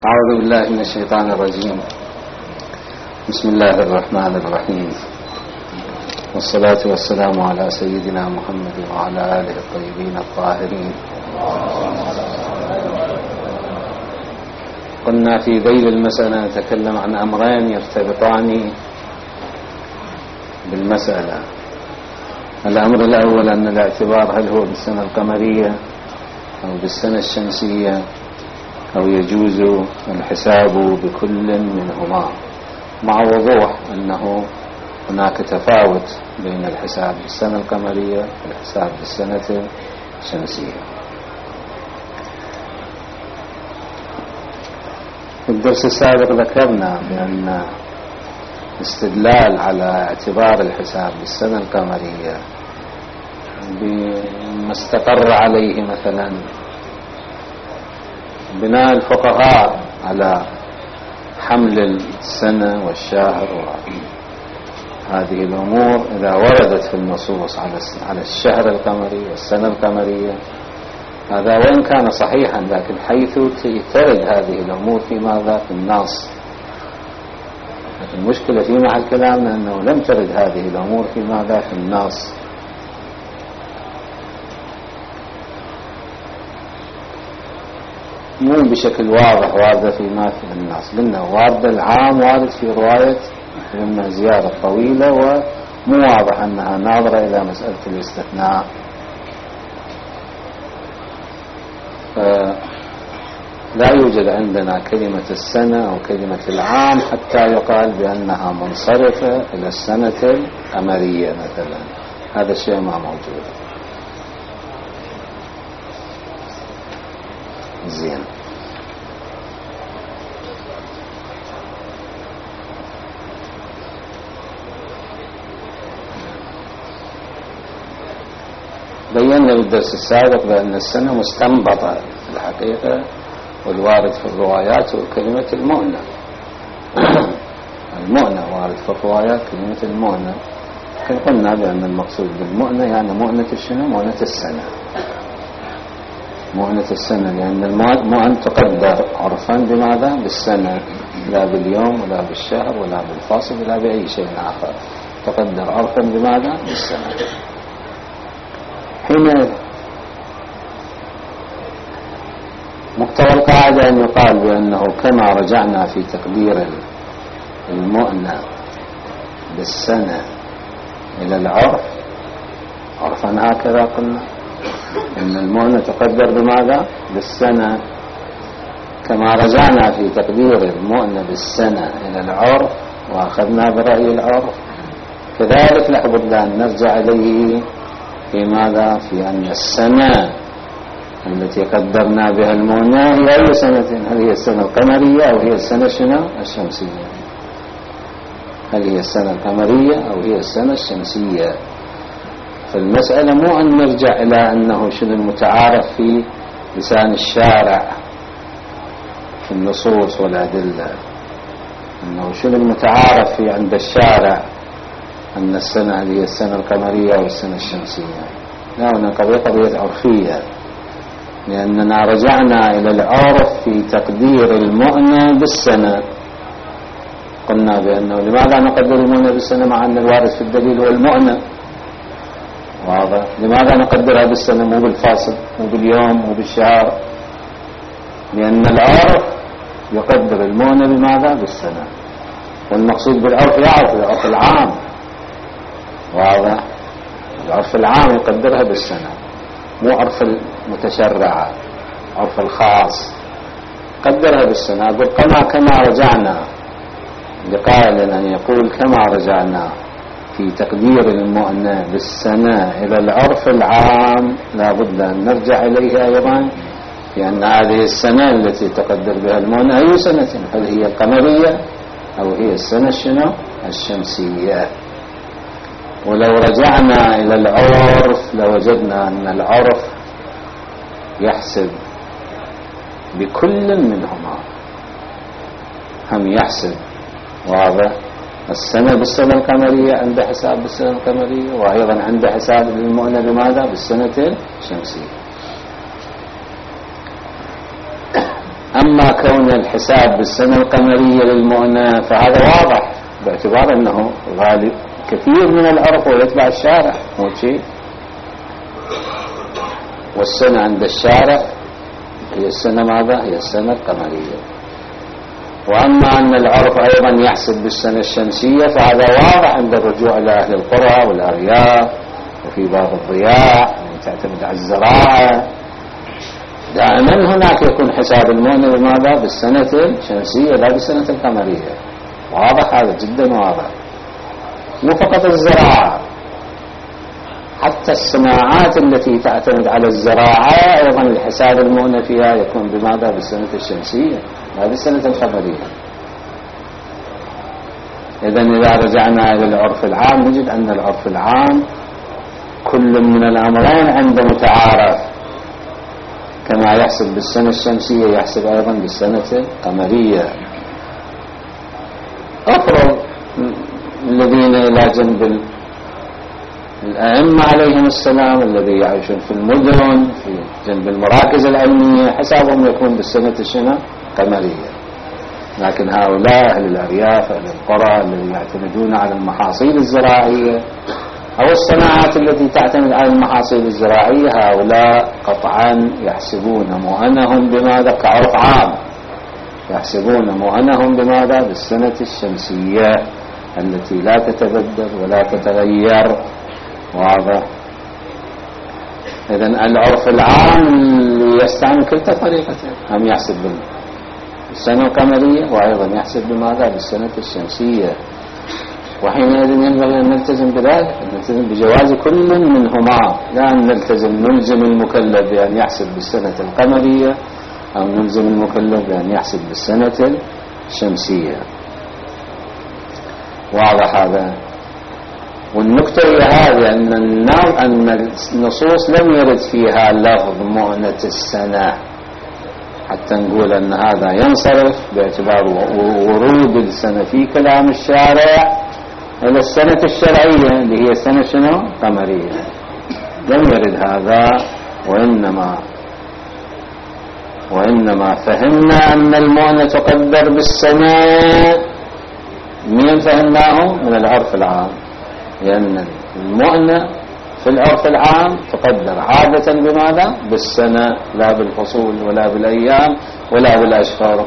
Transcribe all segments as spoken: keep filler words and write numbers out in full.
أعوذ بالله من الشيطان الرجيم. بسم الله الرحمن الرحيم، والصلاة والسلام على سيدنا محمد وعلى آله الطيبين الطاهرين. قلنا في ذيل المسألة نتكلم عن أمرين يرتبطان بالمسألة. الأمر الأول أن الاعتبار هل هو بالسنة القمرية أو بالسنة الشمسية، أو يجوز الحساب بكل منهما، مع وضوح أنه هناك تفاوت بين الحساب بالسنة القمرية والحساب بالسنة الشمسية. في الدرس السابق ذكرنا بأن استدلال على اعتبار الحساب بالسنة القمرية بما استقر عليه مثلا بناء الفقهاء على حمل السنة والشهر وهذه الأمور إذا وردت في النصوص على الشهر القمري والسنة القمرية، هذا وإن كان صحيحا لكن حيث ترد هذه الأمور في ماذا؟ في النص. لكن المشكلة في محل كلامنا أنه لم ترد هذه الأمور في ماذا؟ في النص. مو بشكل واضح واردة فيما في النص، قلنا وارد العام وارد في رواية لما زيارة طويلة، ومو واضح أنها ناظرة إلى مسألة الاستثناء. لا يوجد عندنا كلمة السنة أو كلمة العام حتى يقال بأنها منصرفة إلى السنة القمرية مثلا، هذا الشيء ما موجود. زين، بينا بالدرس السابق بأن السنة مستنبطة في الحقيقة، والوارد في الروايات هو كلمة المؤنة. المؤنة وارد في الروايات كلمة المؤنة، لكن قلنا بأن المقصود بالمؤنة يعني مؤنة الشنو؟ مؤنة السنة. مؤنة السنة لأن المؤنة تقدر عرفا بماذا؟ بالسنة، لا باليوم ولا بالشهر ولا بالفاصل ولا بأي شيء آخر، تقدر عرفا بماذا؟ بالسنة. حين مقتضى القاعدة أن يقال بأنه كما رجعنا في تقدير المؤنة بالسنة إلى العرف عرفا، هكذا قلنا إن المؤنة تقدر بماذا؟ بالسنة. كما رجعنا في تقدير المؤنة بالسنة إلى العرف وأخذنا برأي العرف، كذلك لابد أن نرجع إليه في ماذا؟ في أن السنة التي قدرنا بها المؤنة هي أي سنة؟ هل هي السنة القمرية أو هي السنة شنو؟ الشمسية؟ هل هي السنة القمرية أو هي السنة الشمسية؟ فالمسألة مو أن نرجع إلى أنه شنو المتعارف في لسان الشارع في النصوص والأدلة، أنه شنو المتعارف في عند الشارع أن السنة هذه السنة القمرية أو السنة الشمسية. لا، هنا قضية قضية عرفية، لأننا رجعنا إلى العرف في تقدير المؤنة بالسنة. قلنا بأنه لماذا نقدر المؤنة بالسنة مع أن الوارد في الدليل هو المؤنة؟ واضح. لماذا نقدرها بالسنة مو بالفاصل مو باليوم مو بالشهر؟ لأن العرف يقدر المؤنة بماذا؟ بالسنة، والمقصود بالعرف يعرف العرف العام. واضح. العرف العام يقدرها بالسنة، مو عرف المتشرع، عرف الخاص قدرها بالسنة. أقول كما كما رجعنا لقائل أن يقول كما رجعنا في تقدير المؤنة بالسنة إلى العرف العام، لا بد أن نرجع إليه أيضا، لأن هذه السنة التي تقدر بها المؤنة أي سنة؟ هل هي القمرية أو هي السنة شنو؟ الشمسية. ولو رجعنا إلى العرف لوجدنا أن العرف يحسب بكل منهما، هم يحسب واضح السنة بالسنة القمرية عند حساب بالسنة القمرية، وأيضا عند حساب المؤنة بماذا؟ بالسنة الشمسية. أما كون الحساب بالسنة القمرية للمؤنة فهذا واضح باعتبار أنه غالب كثير من العرف ويتبع الشارع مو شيء. والسنة عند الشارع هي السنة ماذا؟ هي السنة القمرية. وأما أن العرف أيضا يحسب بالسنة الشمسية فهذا واضح عند الرجوع إلى أهل القرى والأرياف وفي باب الضياع تعتمد على الزراعة. دائما هناك يكون حساب المؤنة بماذا؟ بالسنة الشمسية لا بالسنة القمرية. واضح هذا جدا واضح. مو فقط الزراعة، حتى الصناعات التي تعتمد على الزراعة أيضا الحساب المؤنة فيها يكون بماذا؟ بالسنة الشمسية لا بالسنة القمرية. إذن إذا رجعنا إلى العرف العام نجد أن العرف العام كل من الأمرين عنده متعارف، كما يحسب بالسنة الشمسية يحسب أيضا بالسنة القمرية. أفرض الذين إلى جنب الأئمة عليهم السلام الذي يعيشون في المدن في جنب المراكز العلمية حسابهم يكون بالسنة الشنة قمرية، لكن هؤلاء أهل الأرياف أهل القرى الذين يعتمدون على المحاصيل الزراعية أو الصناعات التي تعتمد على المحاصيل الزراعية هؤلاء قطعا يحسبون مؤنهم بماذا؟ كعرف عام يحسبون مؤنهم بماذا؟ بالسنة الشمسية التي لا تتبدل ولا تتغير. واضح؟ إذن العرف العام يستعمل كلتا طريقتين، هم يحسب بالسنة القمرية وأيضا يحسب بماذا؟ بالسنة الشمسية. وحينئذ ينبغي أن نلتزم بذلك، أن نلتزم بجواز كل منهما، لا أن نلتزم نلزم المكلف بأن يحسب بالسنة القمرية أو نلزم المكلف بأن يحسب بالسنة الشمسية. واضح هذا؟ والنكتة هي هذه أن أن النصوص لم يرد فيها لفظ مؤنة السنة حتى نقول أن هذا ينصرف باعتبار ورود السنة في كلام الشارع إلى السنة الشرعية اللي هي السنة شنو؟ قمرية. لم يرد هذا، وإنما وإنما فهمنا أن المؤنة تقدر بالسنة. من فهمناه؟ من العرف العام، لأن المؤنة في العرف العام تقدر عادة بماذا؟ بالسنة لا بالفصول ولا بالأيام ولا بالأشهر.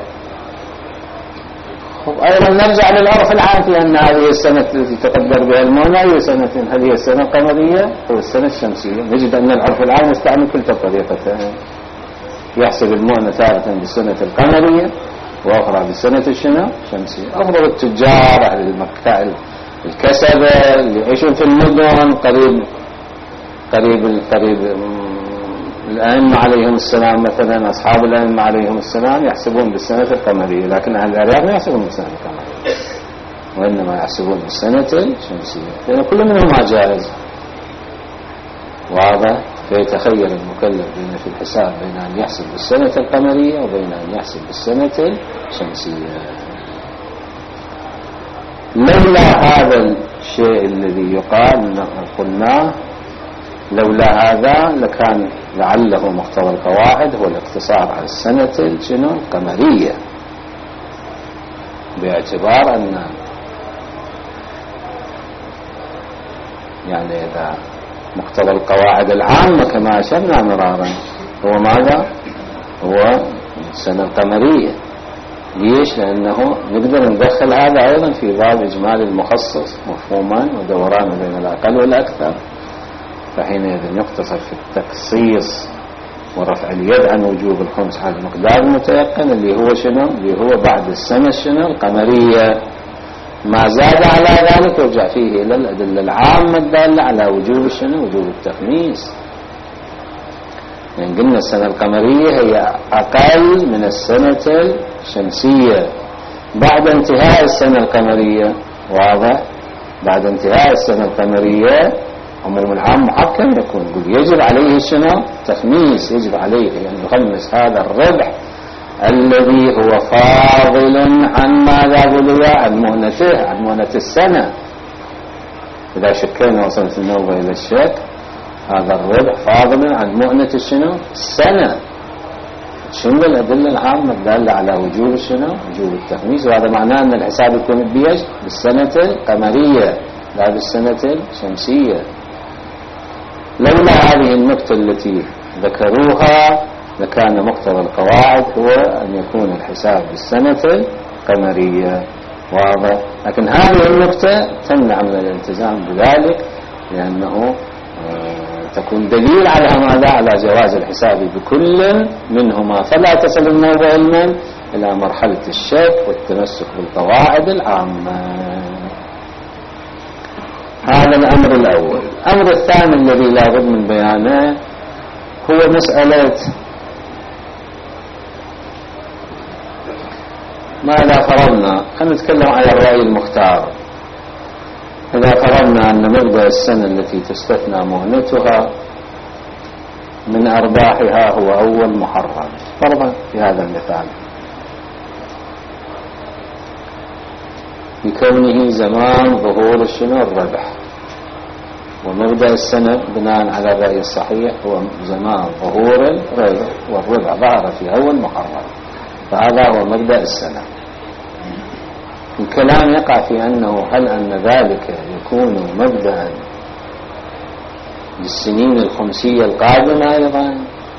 أيضا نرجع للعرف العام في أن هذه السنة التي تقدر بها المؤنة هي سنة، هل هي السنة القمرية أو السنة الشمسية؟ نجد أن العرف العام يستعمل كلتا طريقتين، يحسب المؤنة تارة بالسنة القمرية وأخرى بالسنة الشنو؟ الشمسية. أفضل التجار أهل المكتع الكسبة اللي يعيشون في المدن قريب قريب قريب الأئمة عليهم السلام مثلا أصحاب الأئمة عليهم السلام يحسبون بالسنة القمرية، لكن أهل الأرياف ما يحسبون بالسنة القمرية وإنما يحسبون بالسنة الشمسية، لأن كل منهما جائز. واضح؟ فيتخير المكلف بين في الحساب بين أن يحسب بالسنة القمرية وبين أن يحسب بالسنة الشمسية. لولا هذا الشيء الذي يقال قلناه، لولا هذا لكان لعله مقتضى القواعد هو الاقتصار على السنة شنو؟ القمرية، باعتبار أن يعني إذا مقتضى القواعد العامة كما أشرنا مرارا هو ماذا؟ هو السنة القمرية. ليش؟ لأنه نقدر ندخل هذا أيضا في باب إجمال المخصص مفهوما ودوران بين الأقل والأكثر، فحينئذ يقتصر في التخصيص ورفع اليد عن وجوب الخمس على المقدار المتيقن اللي هو شنو؟ اللي هو بعد السنة شنو؟ القمرية. ما زاد على ذلك يرجع فيه إلى الأدلة العامة الدالة على وجوب شنو؟ وجوب التخميس. يعني قلنا السنة القمرية هي أقل من السنة الشمسية بعد انتهاء السنة القمرية. واضح؟ بعد انتهاء السنة القمرية عموم العام محكم يكون، يقول يجب عليه شنو؟ تخميس، يجب عليه أن يعني يخمس هذا الربح الذي هو فاضل عن ماذا بلغ؟ عن مؤنته، عن مؤنة السنة. إذا شكينا وصلت النوبة إلى الشك هذا الربح فاضل عن مؤنة الشنو؟ السنة. شنو الأدلة العامة الدالة على وجوب شنو؟ وجوب التخميس. وهذا معناه أن الحساب يكون بيش بالسنة القمرية لا بالسنة الشمسية. لولا هذه النقطة التي ذكروها لكان مقتضى القواعد هو أن يكون الحساب بالسنة القمرية. واضح؟ لكن هذه النقطة تمنع من الالتزام بذلك، لأنه تكون دليل على ماذا؟ على جواز الحساب بكل منهما، فلا تصل النوبة علما إلى مرحلة الشك والتمسك بالقواعد العامة. هذا الأمر الأول. الأمر الثاني الذي لا بد من بيانه هو مسألة ماذا فرضنا. خلينا نتكلم على الرأي المختار. إذا فرضنا أن مبدأ السنة التي تستثنى مهنتها من أرباحها هو أول محرم فرضا في هذا المثال، بكونه زمان ظهور شنو الربح، ومبدأ السنة بناء على الرأي الصحيح هو زمان ظهور الربح، والربح ظهر في أول محرم، فهذا هو مبدأ السنة. الكلام يقع في أنه هل أن ذلك يكون مبدأ للسنين الخمسية القادمة أيضا؟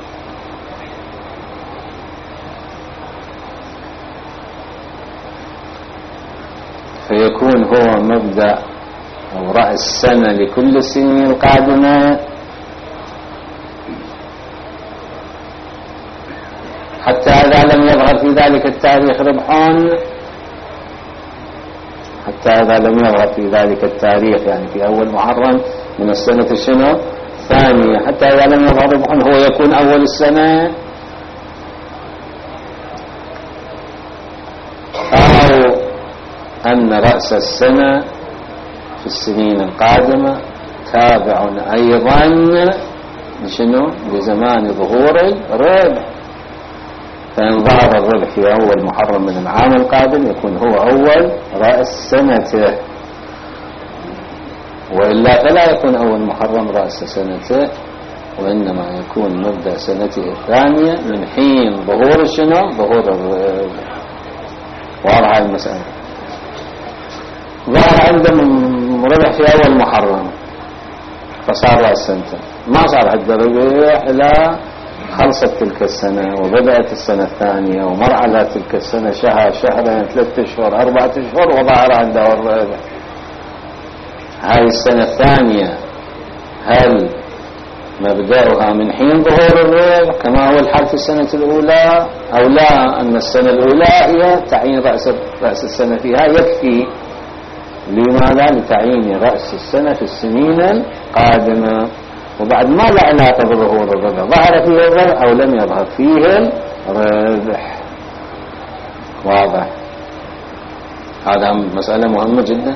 فيكون هو مبدأ أو رأس السنة لكل السنين القادمة، حتى إذا لم يظهر في ذلك التاريخ ربحان، حتى إذا لم يظهر في ذلك التاريخ يعني في أول محرم من السنة شنو ثانية، حتى إذا لم يظهر ربحان هو يكون أول السنة، أو أن رأس السنة في السنين القادمة تابع أيضا لشنو لزمان ظهور الربح، فإن ظهر الربح في أول محرم من العام القادم يكون هو أول رأس سنته، وإلا فلا يكون أول محرم رأس سنته، وإنما يكون مبدأ سنته الثانية من حين ظهور شنو ظهور الربح. واضح المسألة. ظهر عندهم ربح في أول محرم فصار رأس سنته، ما صار عنده ربح إلى خلصت تلك السنة وبدأت السنة الثانية ومر على تلك السنة شهر شهرين ثلاثة أشهر أربعة أشهر وظهر عنده الربح. هاي السنة الثانية هل مبدأها من حين ظهور الربح كما هو الحال في السنة الأولى، أو لا أن السنة الأولى هي تعيين رأس رأس السنة فيها يكفي؟ لماذا؟ لتعيين رأس السنة في السنين القادمة، وبعد ما لا علاقة بظهور الربح، ظهر فيه الربح أو لم يظهر فيه الربح. واضح؟ هذا مسألة مهمة جدا،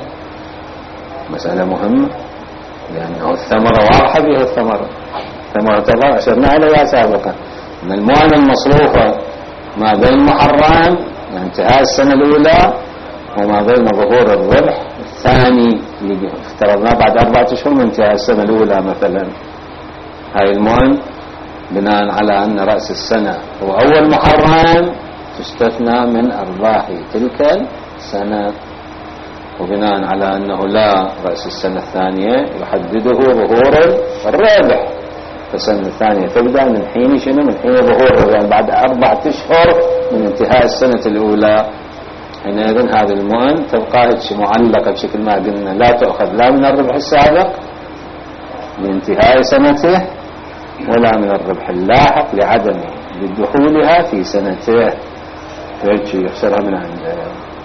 مسألة مهمة، لأنه الثمرة واضحة بها. الثمرة ثمرة الله أشرنا عليها سابقا أن المؤنة المصروفة ما بين محرم يعني انتهاء السنة الأولى وما بين ظهور الربح الثاني اللي افترضناه بعد أربعة أشهر من انتهاء السنة الأولى مثلا، هاي المؤن بناء على أن رأس السنة هو أول محرم تستثنى من أرباح تلك السنة، وبناء على أنه لا رأس السنة الثانية يحدده ظهور الربح، فالسنة الثانية تبدأ من حين شنو من حين ظهور الربح يعني بعد أربعة أشهر من انتهاء السنة الأولى. حينئذ هذه المؤن تبقى معلقة بشكل ما قلنا، لا تأخذ لا من الربح السابق لانتهاء سنته ولا من الربح اللاحق لعدم دخولها في سنته، فيجي يخسرها من عنده.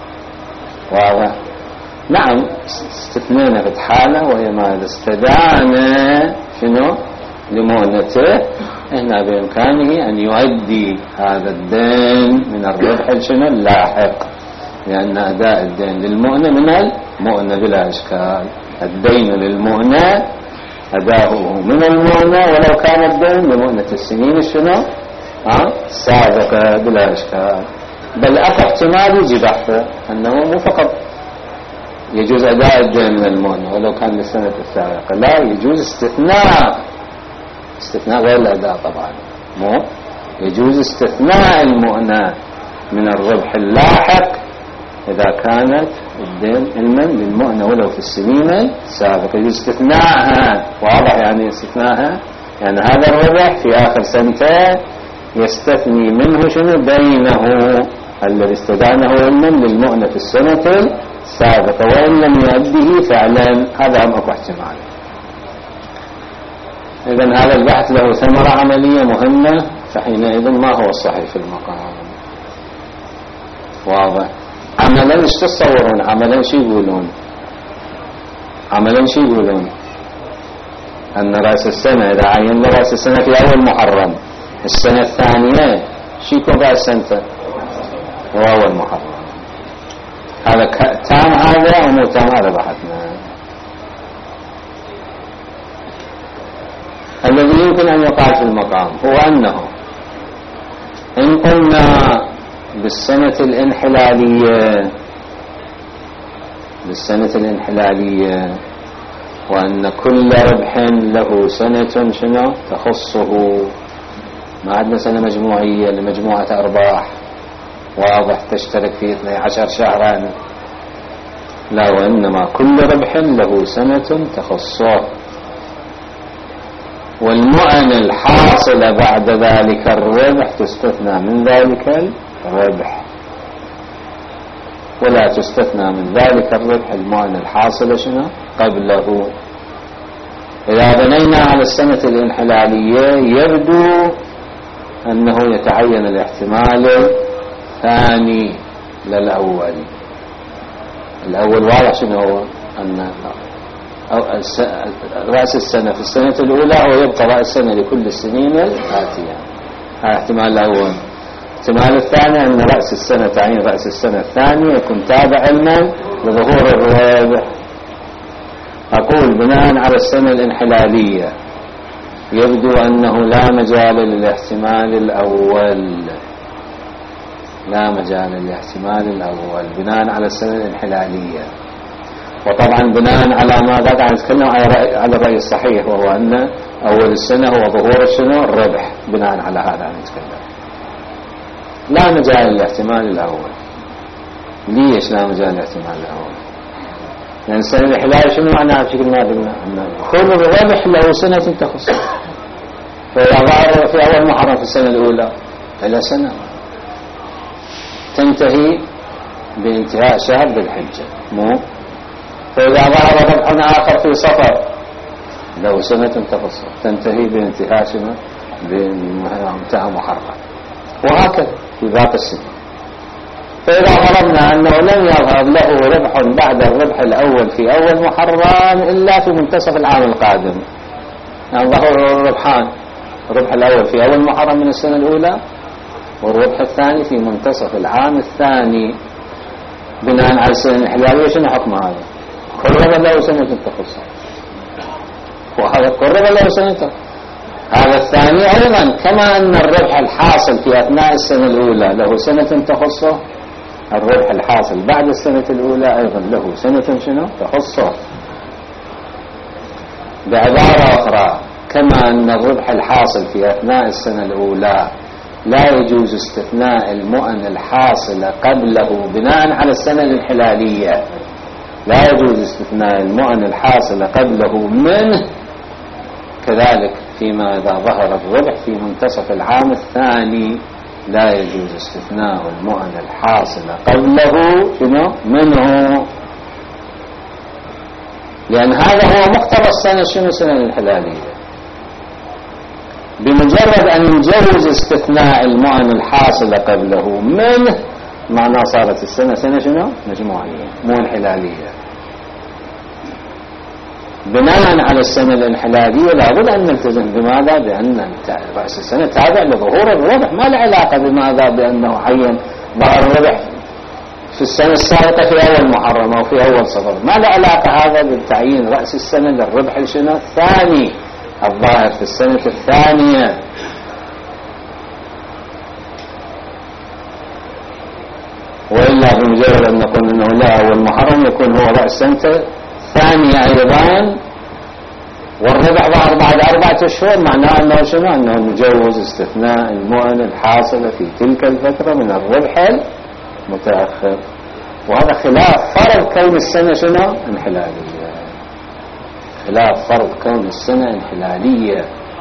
واضح؟ نعم استثنينا في حالة وهي ما إذا استدان شنو لمؤنته هنا بإمكانه أن يؤدي هذا الدين من الربح شنو اللاحق، لأن أداء الدين للمؤنة من المؤنة بلا إشكال. الدين للمؤنة أداؤه من المؤنة ولو كان الدين لمؤنة السنين شنو ها السابقة بلا إشكال، بل أقع احتمال يجي بحثه أنه مو فقط يجوز أداء الدين من المؤنة ولو كان للسنة السابقة، لا يجوز استثناء، استثناء غير الأداء طبعا، مو يجوز استثناء المؤنة من الربح اللاحق إذا كانت الدين علما للمؤنة ولو في السنين السابقة، يجوز استثناءها. واضح يعني استثناءها؟ يعني هذا الربح في آخر سنتين يستثني منه شنو؟ بينه الذي استدانه علما للمؤنة في السنة السابقة، وإن لم يؤديه فعلا هذا هم أكو احتمال. إذن هذا البحث له ثمرة عملية مهمة، فحينئذ ما هو الصحيح في المقام؟ واضح. عملا ايش تصورون؟ عملا شو يقولون؟ عملا شو يقولون؟ أن رأس السنة إذا عين رأس السنة في أول محرم، السنة الثانية شو يكون رأس سنته؟ هو أول محرم. هذا تام هذا أو مو تام؟ هذا بحثنا. الذي يمكن أن يقال في المقام هو أنه إن قلنا بالسنة الانحلالية بالسنة الانحلالية وأن كل ربح له سنة شنو تخصه، ما عندنا سنة مجموعية لمجموعة أرباح واضح تشترك في اثني عشر شهرا، لا، وإنما كل ربح له سنة تخصه، والمؤن الحاصلة بعد ذلك الربح تستثنى من ذلك الربح، ولا تستثنى من ذلك الربح المؤن الحاصلة شنو قبله. إذا بنينا على السنة الانحلالية يبدو أنه يتعين الاحتمال الثاني للأول. الأول واضح شنو هو؟ أن رأس السنة في السنة الأولى هو يبقى رأس السنة لكل السنين الآتية، هذا احتمال الأول. الاحتمال الثاني أن رأس السنة تعين رأس السنة الثانية يكون تابع علما لظهور الربح. أقول بناء على السنة الانحلالية يبدو أنه لا مجال للاحتمال الأول، لا مجال للاحتمال الأول بناء على السنة الانحلالية. وطبعا بناء على ماذا قاعد نتكلم على الرأي الصحيح، وهو أن أول السنة هو ظهور شنو الربح. بناء على هذا نتكلم لا مجال للاحتمال الأول. ليش لا مجال للاحتمال الأول؟ لأن السنة الانحلالية شنو معناها بشكل ما قلنا؟ كل الربح له سنة تخص، فإذا ظهر في أول محرم في السنة الأولى إلى سنة تنتهي بانتهاء شهر ذي الحجة، مو؟ فإذا ظهر ربح آخر في صفر له سنة تخص تنتهي بانتهاء شنو بانتهاء محرم، وهكذا في باقي السنة. فإذا فرضنا أنه لم يظهر له ربح بعد الربح الأول في أول محرم إلا في منتصف العام القادم، يعني ظهر الربحان، الربح الأول في أول محرم من السنة الأولى والربح الثاني في منتصف العام الثاني، بناء على السنة الانحلالية شنو حكم هذا؟ كل ربح له سنة تخص، وهذا كل ربح له سنة. هذا الثاني أيضا كما أن الربح الحاصل في أثناء السنة الأولى له سنة تخصه، الربح الحاصل بعد السنة الأولى أيضا له سنة شنو تخصه. بعبارة أخرى، كما أن الربح الحاصل في أثناء السنة الأولى لا يجوز استثناء المؤن الحاصل قبله بناء على السنة الانحلالية، لا يجوز استثناء المؤن الحاصل قبله منه، كذلك فيما إذا ظهر الربح في منتصف العام الثاني لا يجوز استثناء المؤن الحاصل قبله شنو منه، لأن هذا هو مقتضى السنة شنو السنة الانحلالية. بمجرد أن يجوز استثناء المؤن الحاصل قبله منه معناه صارت السنة سنة شنو مجموعية مو انحلالية. بناء على السنة الانحلالية لابد أن نلتزم بماذا؟ بأن رأس السنة تابع لظهور الربح، ما له علاقة بماذا؟ بأنه عين ظهر الربح في السنة السابقة في أول محرم أو في أول صفر، ما له علاقة هذا بالتعيين رأس السنة للربح شنو الثاني الظاهر في السنة الثانية. وإلا بمجرد أن نقول أنه لا أول محرم يكون هو رأس السنة ثانية أيضا والربح ظهر بعد أربعة أشهر، معناه أنه شنو؟ أنه نجوز استثناء المؤن الحاصلة في تلك الفترة من الربح المتأخر. وهذا خلاف فرض كون السنة شنو؟ انحلالية، خلاف فرض كون السنة انحلالية،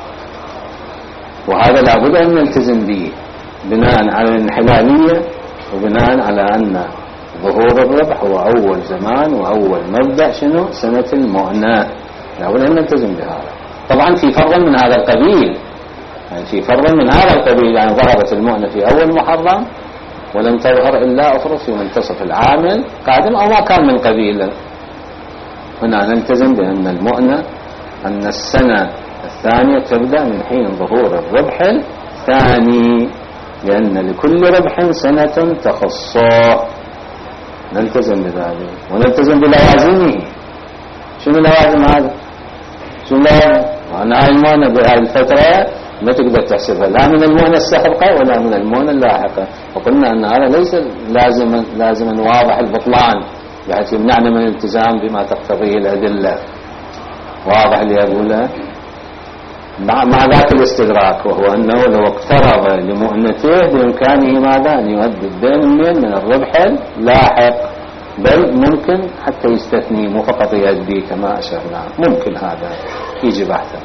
وهذا لابد أن نلتزم به بناء على الانحلالية وبناء على أن ظهور الربح هو أول زمان وأول مبدأ شنو؟ سنة المؤنة، لابد أن نلتزم بهذا. طبعا في فرض من هذا القبيل، يعني في فرض من هذا القبيل، يعني ظهرت المؤنة في أول محرم ولم تظهر إلا أخرى في منتصف العام القادم أو ما كان من قبيل، هنا نلتزم بأن المؤنة أن السنة الثانية تبدأ من حين ظهور الربح الثاني، لأن لكل ربح سنة تخصه، نلتزم بذلك ونلتزم بلوازمه. شنو لوازم هذا؟ شنو لوازم؟ وأنا المؤنة بهذه الفترة ما تقدر تحسبها لا من المؤنة السابقة ولا من المؤنة اللاحقة، وقلنا أن هذا ليس لازما لازما واضح البطلان بحيث يمنعنا من الالتزام بما تقتضيه الأدلة. واضح اللي أقوله؟ مع ذاك الاستدراك، وهو أنه لو اقترض لمؤنته بإمكانه ماذا؟ أن يؤدي الدين من من الربح اللاحق، بل ممكن حتى يستثني مو فقط يؤدي كما أشرنا، ممكن هذا يجي بحثا.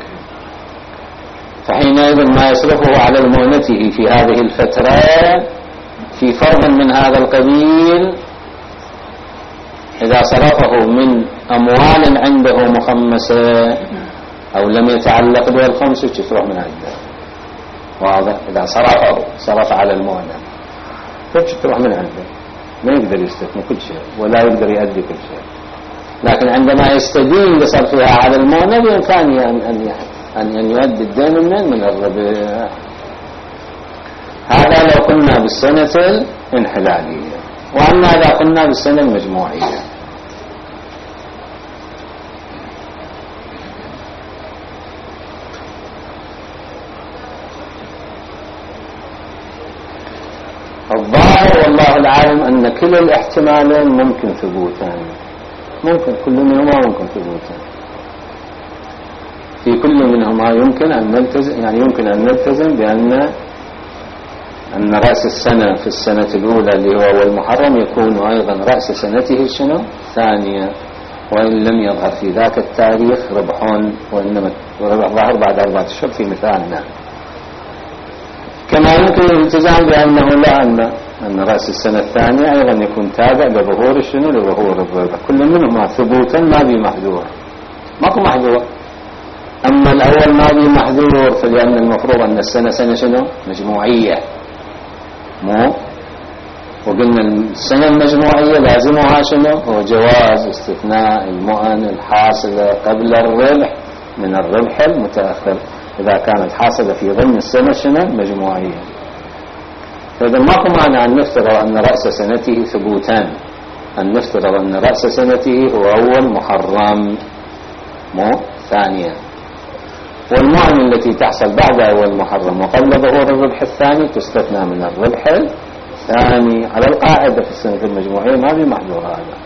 فحينئذ ما يصرفه على المؤنته في هذه الفترة في فرض من هذا القبيل، إذا صرفه من أموال عنده مخمسة أو لم يتعلق بها الخمس تروح من عنده. واضح؟ إذا صرفه صرف على المؤنة تروح من عنده، ما يقدر يستثني كل شيء ولا يقدر يؤدي كل شيء، لكن عندما يستدين بصرفها على المؤنة بإمكانه أن أن أن يؤدي الدين من من الربح. هذا لو قلنا بالسنة الانحلالية. وأما إذا قلنا بالسنة المجموعية، الظاهر والله العالم أن كل الاحتمالين ممكن ثبوتان، ممكن كل منهما ممكن ثبوتان، في كل منهما يمكن أن نلتزم، يعني يمكن أن نلتزم بأن أن رأس السنة في السنة الأولى اللي هو أول محرم يكون أيضا رأس سنته شنو؟ ثانية، وإن لم يظهر في ذاك التاريخ ربح، وإنما ربح ظهر بعد أربعة أشهر في مثالنا. كما يمكن الالتزام بأنه لا أن أن رأس السنة الثانية أيضا يكون تابع لظهور شنو؟ لظهور الربح. كل منهما ثبوتا ما بي محذور، ماكو محذور. أما الأول ما بي محذور فلأن المفروض أن السنة سنة شنو؟ مجموعية، مو وقلنا السنة المجموعية لازمها شنو؟ هو جواز استثناء المؤن الحاصلة قبل الربح من الربح المتأخر إذا كانت حاصلة في ضمن السنة شنو؟ المجموعية. فإذا ماكو معنى أن نفترض أن رأس سنته ثبوتان، أن نفترض أن رأس سنته هو أول محرم مو ثانيا، والمؤن التي تحصل بعد أول محرم وقبل ظهور الربح الثاني تستثنى من الربح الثاني على القاعدة في السنة المجموعية. ما في محذور هذا،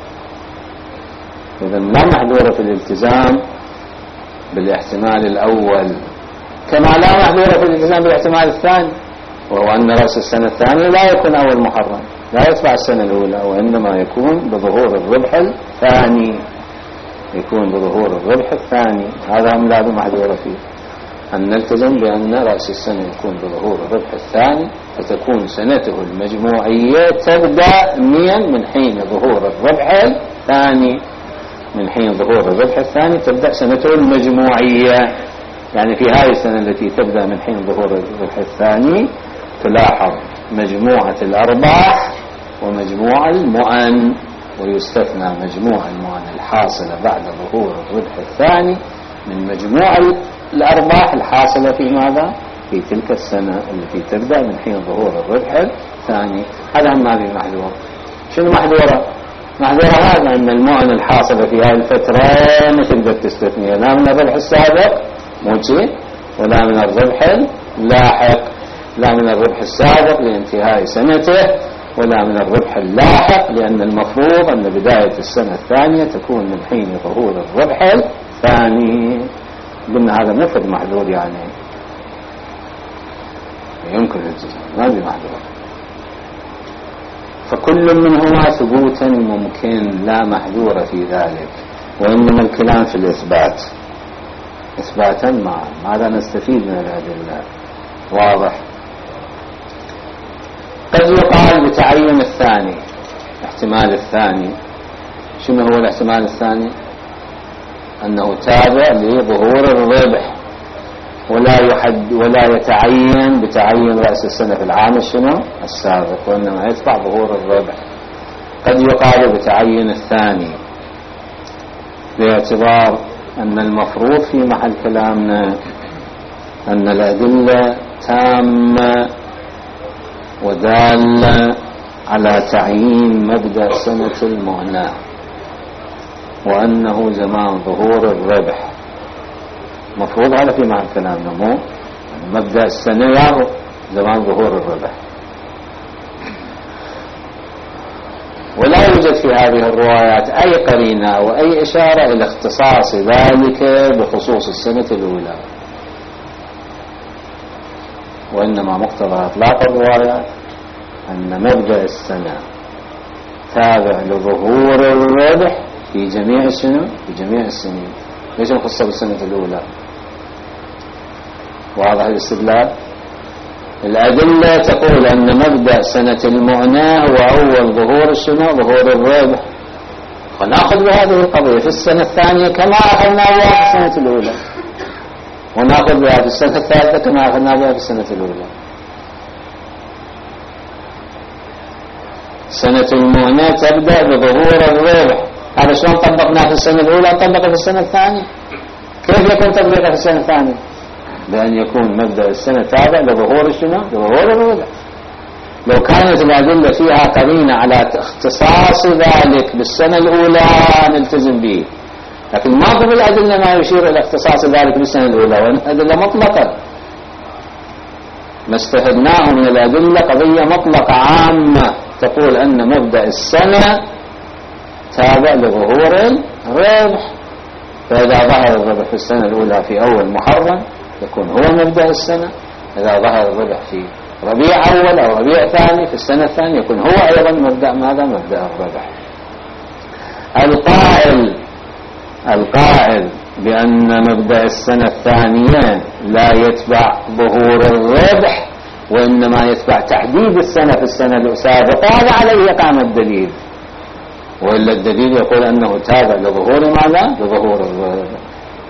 إذا لا محذور في الالتزام بالاحتمال الأول، كما لا محذور في الالتزام بالاحتمال الثاني، وهو أن رأس السنة الثانية لا يكون أول محرم، لا يتبع السنة الأولى، وإنما يكون بظهور الربح الثاني، يكون بظهور الربح الثاني. هذا هم لا محذور فيه، أن نلتزم بأن رأس السنة يكون بظهور الربح الثاني، فتكون سنته المجموعية تبدأ من حين ظهور الربح الثاني، من حين ظهور الربح الثاني تبدأ سنته المجموعية. يعني في هذه السنة التي تبدأ من حين ظهور الربح الثاني تلاحظ مجموعة الأرباح ومجموع المؤن، ويستثنى مجموع المؤن الحاصلة بعد ظهور الربح الثاني من مجموع الأرباح الحاصلة في ماذا؟ في تلك السنة التي تبدأ من حين ظهور الربح الثاني. هذا ما في محذور. شنو محذورة؟ محذورة هذا أن المؤن الحاصلة في هذه الفترة ما تقدر تستثنيها لا من الربح السابق موجي ولا من الربح اللاحق، لا من الربح السابق لانتهاء سنته ولا من الربح اللاحق، لأن المفروض أن بداية السنة الثانية تكون من حين ظهور الربح الثاني. قلنا هذا مفرد محذور يعني يمكن الجزم ما بي محذور. فكل منهما ثبوتا ممكن لا محذور في ذلك، وإنما الكلام في الإثبات إثباتا معا. ماذا نستفيد من الأدلة؟ واضح. قد يقال بتعين الثاني، احتمال الثاني. شنو هو الاحتمال الثاني؟ أنه تابع لظهور الربح ولا يحد ولا يتعين بتعين رأس السنة في العام الشنو السابق، وإنما يدفع ظهور الربح. قد يقال بتعين الثاني باعتبار أن المفروض في محل كلامنا أن الأدلة تامة ودالة على تعيين مبدأ سنة المؤنة، وأنه زمان ظهور الربح. مفروض هذا في محل كلامنا، مو مبدأ السنة ياهو زمان ظهور الربح. ولا يوجد في هذه الروايات أي قرينة أو أي إشارة إلى اختصاص ذلك بخصوص السنة الأولى، وإنما مقتضى إطلاق الروايات أن مبدأ السنة تابع لظهور الربح في جميع السنة في جميع السنين. ليش نخص بالسنة الأولى؟ واضح الاستدلال. الأدلة تقول أن مبدأ سنة المؤنة هو أول ظهور السنة ظهور الربح، فنأخذ بهذه القضية في السنة الثانية كما أخذنا بها في السنة الأولى، ونأخذ بها في السنة الثالثة كما أخذنا بها في السنة الأولى. سنة المؤنة تبدأ بظهور الربح. هذا شلون طبقناه في السنة الأولى طبقه في السنة الثانية؟ كيف يكون تطبيقه في السنة الثانية؟ بأن يكون مبدأ السنة تابع لظهور الشنو لظهور الربح. لو كانت الأدلة فيها قرينة على اختصاص ذلك بالسنة الأولى نلتزم به، لكن ما في الأدلة ما يشير إلى اختصاص ذلك بالسنة الأولى، والأدلة مطلقة. ما استفدناه من الأدلة قضية مطلقة عامة تقول أن مبدأ السنة تابع لظهور الربح، فإذا ظهر الربح في السنة الأولى في أول محرم يكون هو مبدأ السنة، إذا ظهر الربح في ربيع أول أو ربيع ثاني في السنة الثانية يكون هو أيضا مبدأ ماذا؟ مبدأ الربح. القائل القائل بأن مبدأ السنة الثانية لا يتبع ظهور الربح وإنما يتبع تحديد السنة في السنة السابقة، هذا عليه قام الدليل، وإلا الدليل يقول أنه تابع لظهور ماذا؟ لظهور الربح.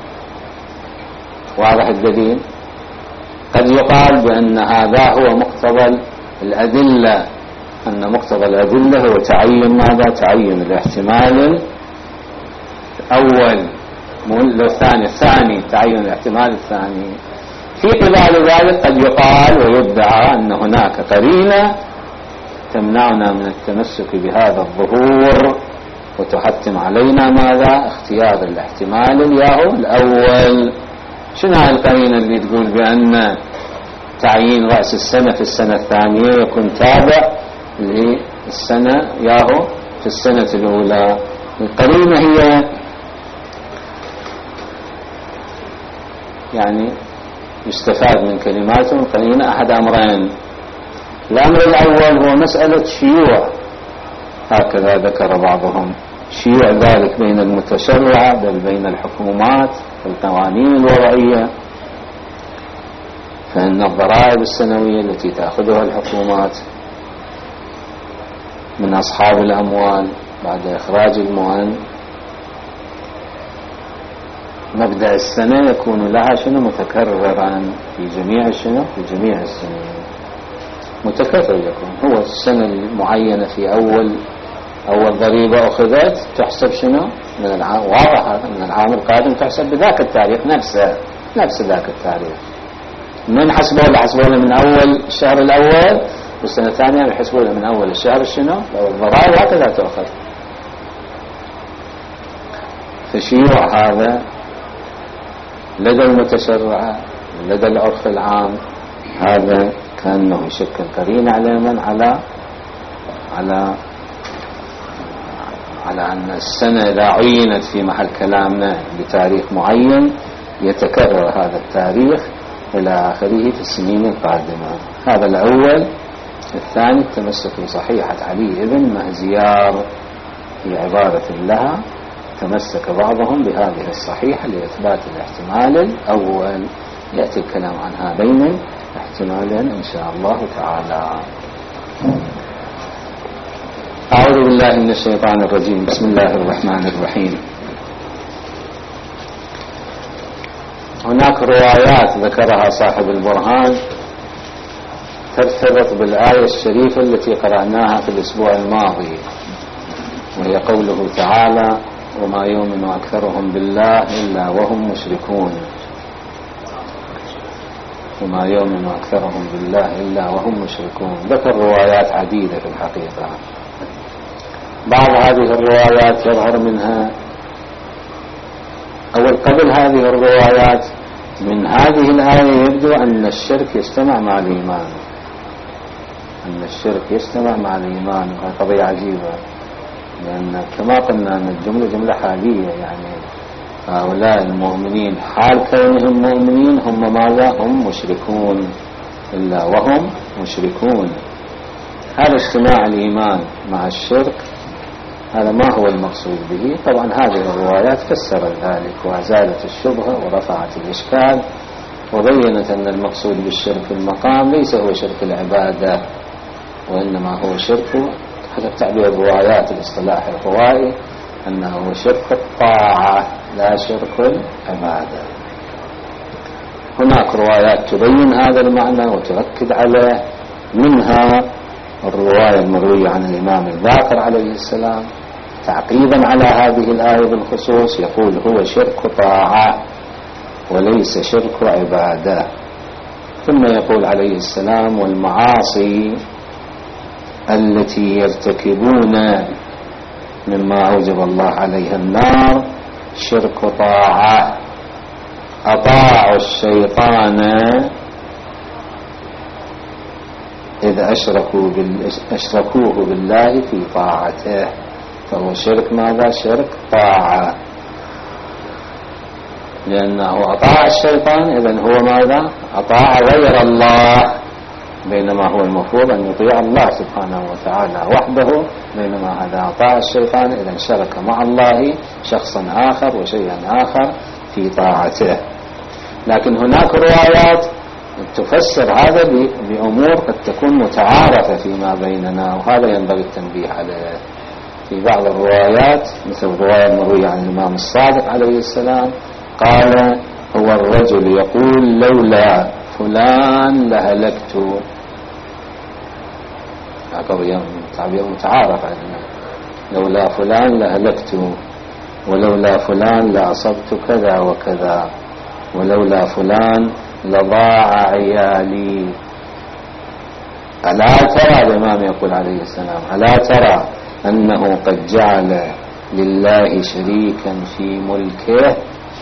واضح الدليل. قد يقال بأن هذا هو مقتضى الأدلة، أن مقتضى الأدلة هو تعين ماذا؟ تعين الاحتمال الأول لو الثاني الثاني تعين الاحتمال الثاني. في قبال ذلك قد يقال ويدعى أن هناك قرينة تمنعنا من التمسك بهذا الظهور وتحتم علينا ماذا؟ اختيار الاحتمال الياهو الأول. شنو هاي القرينة اللي تقول بأن تعيين رأس السنة في السنة الثانية يكون تابع للسنة ياهو في السنة الأولى؟ القرينة هي يعني يستفاد من كلماتهم قرينة أحد أمرين. الأمر الأول هو مسألة شيوع، هكذا ذكر بعضهم، شيوع ذلك بين المتشرعة بل بين الحكومات والقوانين الوضعية. فإن الضرائب السنوية التي تأخذها الحكومات من أصحاب الأموال بعد إخراج المؤن مبدأ السنة يكون لها شنو؟ متكررا في جميع الشنو؟ في جميع السنين متكرر يكون. هو السنة المعينة في أول أول ضريبة أخذت تحسب شنو؟ من العام، واضح هذا، من العام القادم تحسب بذاك التاريخ نفسه، نفس ذاك التاريخ. من حسبوه حسبوه من أول الشهر الأول، والسنة الثانية يحسبوه من أول الشهر الشنو؟ لو الضرائب هكذا تأخذ. فشيوع هذا لدى المتشرعة لدى العرف العام هذا كأنه يشكل قرينة على من؟ على على على أن السنة إذا عينت في محل كلامنا بتاريخ معين يتكرر هذا التاريخ إلى آخره في السنين القادمة. هذا الأول. الثاني التمسك بصحيحة علي بن مهزيار، في عبارة لها تمسك بعضهم بهذه الصحيحة لإثبات الاحتمال الأول. يأتي الكلام عن هذين احتمالين إن شاء الله تعالى. أعوذ بالله من الشيطان الرجيم. بسم الله الرحمن الرحيم. هناك روايات ذكرها صاحب البرهان ترتبط بالآية الشريفة التي قرأناها في الأسبوع الماضي، وهي قوله تعالى: وما يؤمن أكثرهم بالله إلا وهم مشركون. وما يؤمن أكثرهم بالله إلا وهم مشركون. ذكر روايات عديدة في الحقيقة. بعض هذه الروايات يظهر منها أول قبل هذه الروايات من هذه الآية يبدو أن الشرك يجتمع مع الإيمان، أن الشرك يجتمع مع الإيمان. وهي قضية عجيبة، لأن كما قلنا أن الجملة جملة حالية، يعني هؤلاء المؤمنين حال كونهم مؤمنين هم ماذا؟ هم مشركون، إلا وهم مشركون. هذا اجتماع الإيمان مع الشرك هذا ما هو المقصود به. طبعا هذه الروايات فسرت ذلك وأزالت الشبهة ورفعت الإشكال وبينت أن المقصود بالشرك في المقام ليس هو شرك العبادة، وإنما هو شرك حسب تعبير الروايات الاصطلاح الروائي أنه هو شرك الطاعة لا شرك العبادة. هناك روايات تبين هذا المعنى وتؤكد عليه، منها الرواية المروية عن الإمام الباقر عليه السلام تعقيبا على هذه الآية بالخصوص، يقول هو شرك طاعة وليس شرك عبادة. ثم يقول عليه السلام: والمعاصي التي يرتكبون مما أوجب الله عليها النار شرك طاعة، أطاعوا الشيطان إذ أشركوا بال... أشركوه بالله في طاعته، فهو شرك ماذا؟ شرك طاعة، لأنه أطاع الشيطان إذن هو ماذا؟ أطاع غير الله، بينما هو المفروض أن يطيع الله سبحانه وتعالى وحده، بينما هذا أطاع الشيطان إذن شرك مع الله شخصا آخر وشيئا آخر في طاعته. لكن هناك روايات تفسر هذا بأمور قد تكون متعارفة فيما بيننا، وهذا ينبغي التنبيه عليه. في بعض الروايات مثل الرواية المروية عن الإمام الصادق عليه السلام قال: هو الرجل يقول لولا فلان لهلكت. هذا تعبير متعارف عندنا، لولا فلان لهلكت، ولولا فلان لأصبت كذا وكذا، ولولا فلان لضاع عيالي. ألا ترى الإمام يقول عليه السلام: ألا ترى أنه قد جعل لله شريكا في ملكه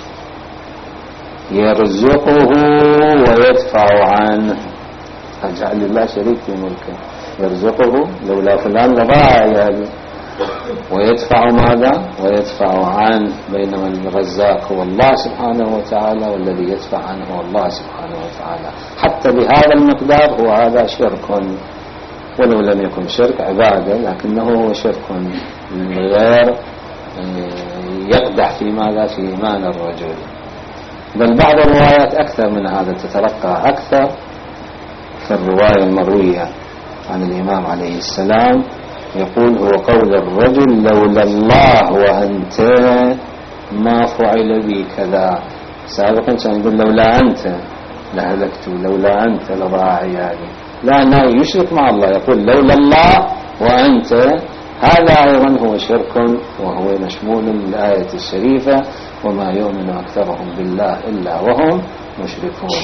يرزقه ويدفع عنه. جعل لله شريك في ملكه يرزقه، لولا فلان لضاع عيالي، ويدفع ماذا؟ ويدفع عنه، بينما الرزاق هو الله سبحانه وتعالى والذي يدفع عنه هو الله سبحانه وتعالى. حتى بهذا المقدار هو هذا شرك، ولو لم يكن شرك عبادة لكنه هو شرك غير يقدح في ماذا؟ في إيمان الرجل. بل بعض الروايات أكثر من هذا، تترقى أكثر. في الرواية المروية عن الإمام عليه السلام يقول: هو قول الرجل لولا الله وأنت ما فعل بي كذا. سابقا كان يقول لولا أنت لهلكت، لولا أنت لضاع عيالي. لا، أنه يشرك مع الله، يقول لولا الله وأنت. هذا أيضا هو شرك، وهو مشمول للآية الشريفة: وما يؤمن أكثرهم بالله إلا وهم مشركون.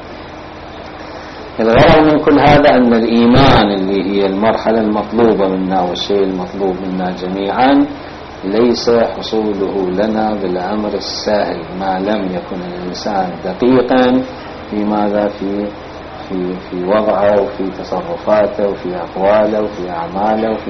الغرض من كل هذا أن الإيمان اللي هي المرحلة المطلوبة منا والشيء المطلوب منا جميعا ليس حصوله لنا بالأمر السهل ما لم يكن الإنسان دقيقا في ماذا؟ في في في وضعه وفي تصرفاته وفي أقواله وفي أعماله وفي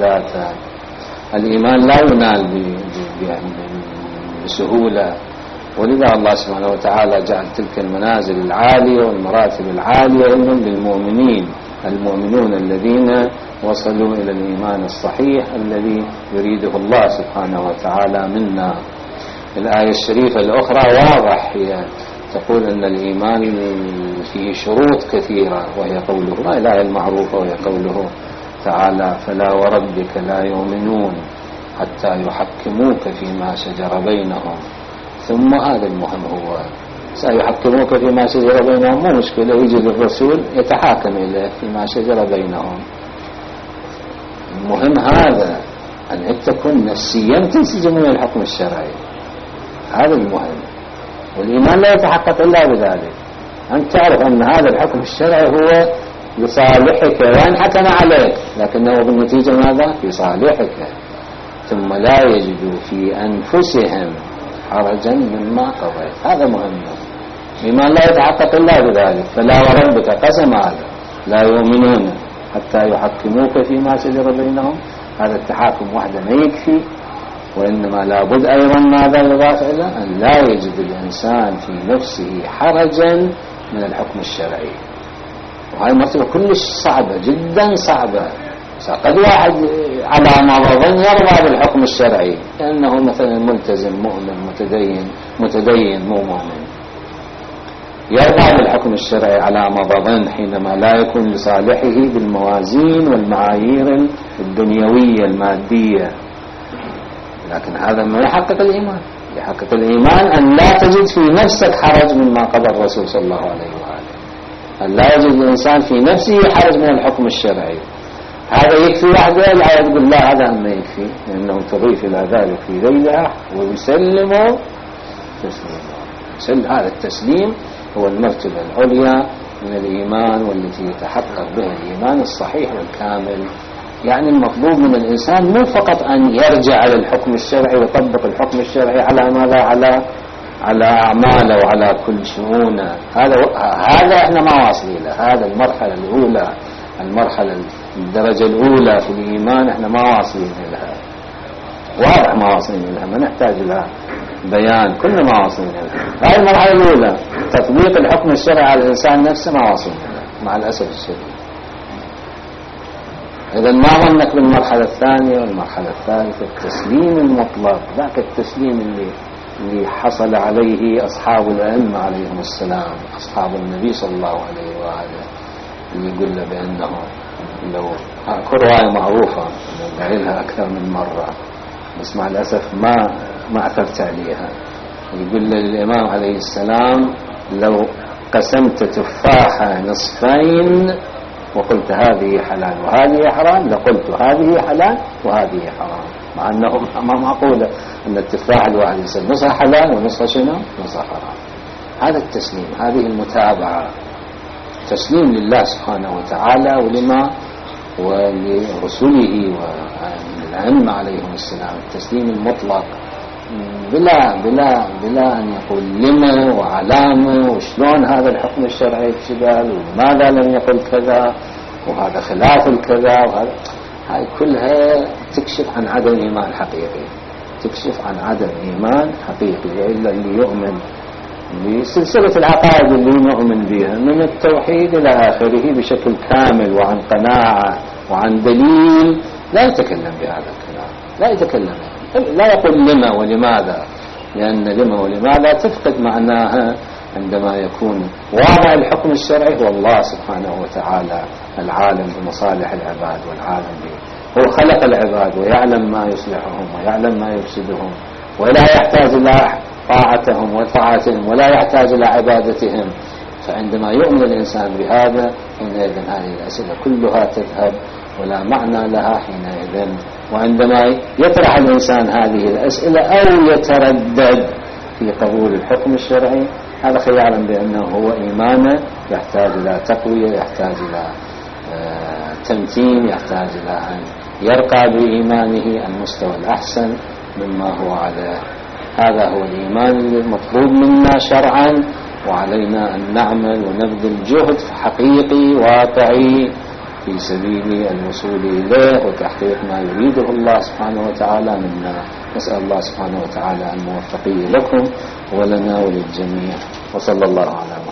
معتقداته. الإيمان لا ينال بسهولة ولذا الله سبحانه وتعالى جعل تلك المنازل العالية والمراتب العالية للمؤمنين، المؤمنون الذين وصلوا إلى الإيمان الصحيح الذي يريده الله سبحانه وتعالى منا. الآية الشريفة الأخرى واضح، هي تقول أن الإيمان فيه شروط كثيرة، وهي قوله ما الآية المعروفة، وهي قوله تعالى فلا وربك لا يؤمنون حتى يحكموك فيما شجر بينهم. ثم هذا المهم، هو سيحكموك فيما شجر بينهم، مو مشكلة، يجي الرسول يتحاكم إليه فيما شجر بينهم. المهم هذا أن أنت تكون نفسيا تنسجم من الحكم الشرعي، هذا المهم. والإيمان لا يتحقق إلا بذلك، أن تعرف أن هذا الحكم الشرعي هو لصالحك وإن حكم عليك، لكنه بالنتيجة ماذا؟ في صالحك. ثم لا يجدوا في أنفسهم حرجا مما قضيت، هذا مهم. الإيمان لا يتحقق إلا بذلك. فلا وربك قسم هذا لا يؤمنون حتى يحكموك فيما شجر بينهم، هذا التحاكم وحده ما يكفي، وإنما لابد أيضا ماذا يضاف إلى أن لا يجد الإنسان في نفسه حرجا من الحكم الشرعي. وهذه مرتبة كلش صعبة جدا صعبة. قد واحد على ما ظن يرضى بالحكم الشرعي لأنه مثلا ملتزم مؤمن متدين متدين مو مؤمن، يرضى بالحكم الشرعي على ما ظن حينما لا يكون لصالحه بالموازين والمعايير الدنيوية المادية، لكن هذا ما يحقق الإيمان. يحقق الإيمان أن لا تجد في نفسك حرج مما قضى الرسول صلى الله عليه وآله، أن لا يجد الإنسان في نفسه حرج من الحكم الشرعي. هذا يكفي وحده؟ لا، يقول لا، هذا ما يكفي، لأنه تضيف إلى ذلك في ذيلها ويسلموا تسليما. هذا التسليم هو المرتبة العليا من الإيمان، والتي يتحقق بها الإيمان الصحيح والكامل. يعني المطلوب من الإنسان مو فقط أن يرجع على الحكم الشرعي ويطبق الحكم الشرعي على ماذا؟ على على أعماله وعلى كل شؤونه. هذا هذا احنا ما واصلين له. هذا المرحلة الأولى، المرحلة الدرجة الأولى في الإيمان احنا ما واصلين لها، واضح ما واصلين لها، ما نحتاج لها بيان، كلنا ما واصلين لها. هذه المرحلة الأولى، تطبيق الحكم الشرعي على الإنسان نفسه، ما واصلين لها مع الأسف الشديد. إذا ما ظنك بالمرحلة الثانية والمرحلة الثالثة، التسليم المطلق، ذاك التسليم اللي اللي حصل عليه أصحاب الأئمة عليهم السلام، أصحاب النبي صلى الله عليه وآله، اللي يقول له بأنه لو كل رواية معروفة لها أكثر من مرة، بس مع الأسف ما ما أثرت عليها. يقول للإمام عليه السلام لو قسمت تفاحة نصفين وقلت هذه حلال وهذه حرام لقلت هذه حلال وهذه حرام، مع أنه ما معقولة أن التفاح الواحد يصير نصها حلال ونصها شنو؟ نصها حرام. هذا التسليم، هذه المتابعة، تسليم لله سبحانه وتعالى ولما ولرسله والأئمة عليهم السلام، التسليم المطلق بلا بلا بلا أن يقول لما وعلامة وشلون هذا الحكم الشرعي كذا وماذا لم يقل كذا وهذا خلاف الكذا، وهذا هاي كلها تكشف عن عدم إيمان حقيقي، تكشف عن عدم إيمان حقيقي. إلا اللي يؤمن بسلسلة العقائد اللي نؤمن بها من التوحيد إلى آخره بشكل كامل وعن قناعة وعن دليل، لا يتكلم بهذا الكلام، لا يتكلم، لا يقول لما ولماذا، لأن لما ولماذا تفقد معناها عندما يكون واضع الحكم الشرعي هو الله سبحانه وتعالى العالم بمصالح العباد والعالم به، هو خلق العباد ويعلم ما يصلحهم ويعلم ما يفسدهم، ولا يحتاج إلى طاعتهم وطاعتهم ولا يحتاج إلى عبادتهم. فعندما يؤمن الإنسان بهذا حينئذ هذه الأسئلة كلها تذهب ولا معنى لها حينئذ. وعندما يطرح الإنسان هذه الأسئلة أو يتردد في قبول الحكم الشرعي، هذا خيالا بأنه هو إيمانه يحتاج إلى تقوية، يحتاج إلى تمتين، يحتاج إلى أن يرقى بإيمانه المستوى الأحسن مما هو عليه. هذا هو الإيمان المطلوب منا شرعا، وعلينا أن نعمل ونبذل جهد حقيقي واقعي في سبيل الوصول إليه وتحقيق ما يريده الله سبحانه وتعالى منا. نسأل الله سبحانه وتعالى الموفقية لكم ولنا وللجميع، وصلى الله على